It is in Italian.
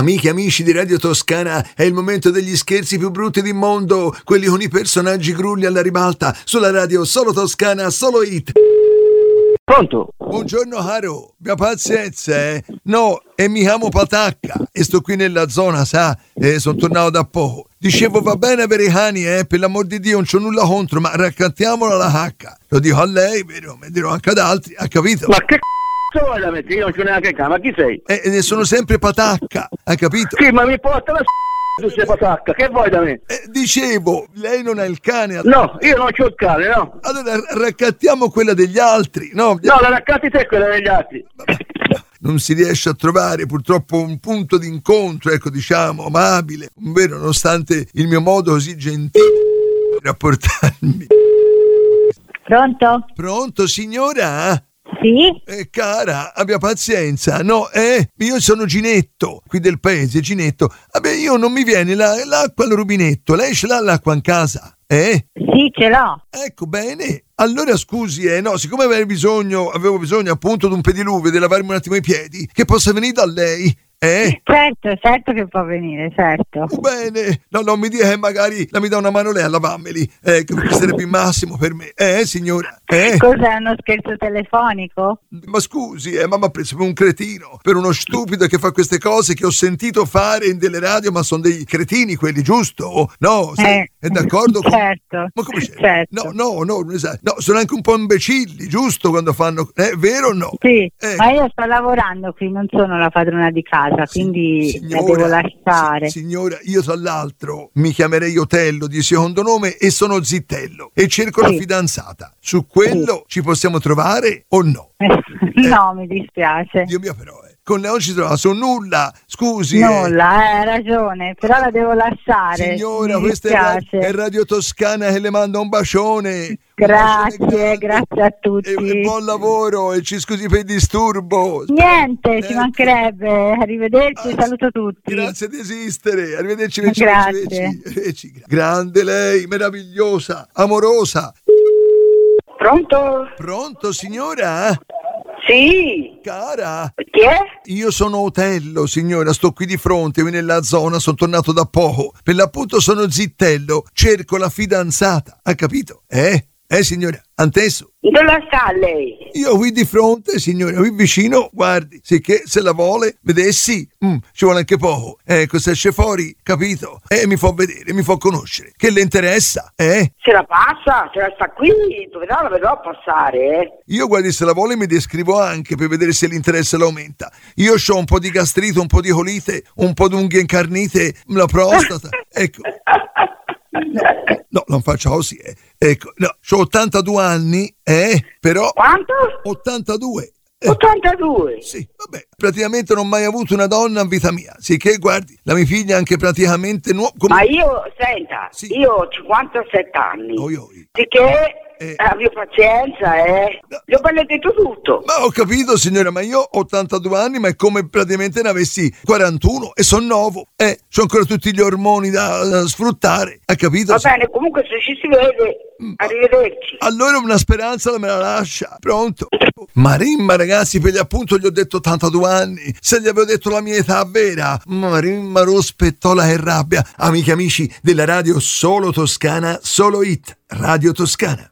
Amiche e amici di Radio Toscana, è il momento degli scherzi più brutti del mondo, quelli con i personaggi grulli alla ribalta, sulla radio Solo Toscana, Solo Hit. Pronto? Buongiorno caro, abbia pazienza, No, e mi chiamo Patacca e sto qui nella zona, sa? Sono tornato da poco. Dicevo, va bene avere i cani, per l'amor di Dio, non c'ho nulla contro, ma raccantiamola la cacca. Lo dico a lei, vero? Mi dirò anche ad altri, ha capito? Ma che c***o vuoi da mettere? Io non c'ho neanche cane, ma chi sei? Sono sempre Patacca, ha capito? Sì, ma mi porta la tu sei Patacca, che vuoi da me? Dicevo, lei non ha il cane? No, io non c'ho il cane, no. Allora raccattiamo quella degli altri, no? No, la raccatti te quella degli altri. Non si riesce a trovare purtroppo un punto d'incontro, ecco, diciamo, amabile, vero, nonostante il mio modo così gentile di rapportarmi. Pronto? Pronto, signora? Sì? Cara, abbia pazienza, no, io sono Ginetto, qui del paese, Ginetto. Vabbè, io non mi viene l'acqua al rubinetto, lei ce l'ha l'acqua in casa? Sì, ce l'ho. Ecco, bene. Allora scusi, no, siccome avevo bisogno appunto di un pediluvio, di lavarmi un attimo i piedi, che possa venire da lei, Certo che può venire, certo. Bene, no, mi dica che magari mi dà una mano lei a lavarmeli, che sarebbe il massimo per me, signora, Cos'è, uno scherzo telefonico? Ma scusi, ma mi ha preso per un cretino, per uno stupido che fa queste cose che ho sentito fare in delle radio, ma sono dei cretini quelli, giusto? No, è d'accordo? Certo. Ma come c'è? Certo. No, sono anche un po' imbecilli, giusto, quando fanno, vero o no? Sì, ma io sto lavorando qui, non sono la padrona di casa, quindi la devo lasciare. Signora, io tra l'altro mi chiamerei Otello di secondo nome e sono Zittello e cerco la fidanzata. Su quello ci possiamo trovare o no? No, mi dispiace. Dio mio, però, con Leon ci trova su nulla, scusi. Nulla, hai ragione, però la devo lasciare. Signora, questa è Radio Toscana che le manda un bacione. Grazie a tutti. E buon lavoro e ci scusi per il disturbo. Niente, ci mancherebbe. Arrivederci, saluto tutti. Grazie di esistere. Arrivederci. Grazie. Grande lei, meravigliosa, amorosa. Pronto, signora? Sì. Cara? Chi è? Io sono Otello, signora, sto qui di fronte, qui nella zona, sono tornato da poco. Per l'appunto sono Zittello, cerco la fidanzata, ha capito? Signora, anteso? Dove sta lei? Io qui di fronte, signora, qui vicino, guardi, sicché se la vuole, vedessi, ci vuole anche poco. Se esce fuori, capito? Mi fa vedere, mi fa conoscere. Che le interessa, Se la passa, se la sta qui, dove la vedrò passare, Io, guardi, se la vuole mi descrivo anche per vedere se l'interesse l'aumenta. Io ho un po' di gastrite, un po' di colite, un po' di unghie incarnite, la prostata, ecco. No, non faccia così, Ecco, no, c'ho 82 anni, però... Quanto? 82. 82? Sì, vabbè, praticamente non ho mai avuto una donna in vita mia, sicché, guardi, la mia figlia è anche praticamente nuova... Ma io, senta, Sì. io ho 57 anni, Oi. sicché... Abbia pazienza, Gli ho detto tutto. Ma ho capito, signora, ma io ho 82 anni, ma è come praticamente ne avessi 41 e sono nuovo. C'ho ancora tutti gli ormoni da sfruttare, ha capito? Va bene, comunque se ci si vede, arrivederci. Allora una speranza me la lascia, pronto? Marimma, ragazzi, per l'appunto gli ho detto 82 anni. Se gli avevo detto la mia età vera, Marimma rospettola e rabbia. Amiche e amici della radio Solo Toscana, Solo Hit, Radio Toscana.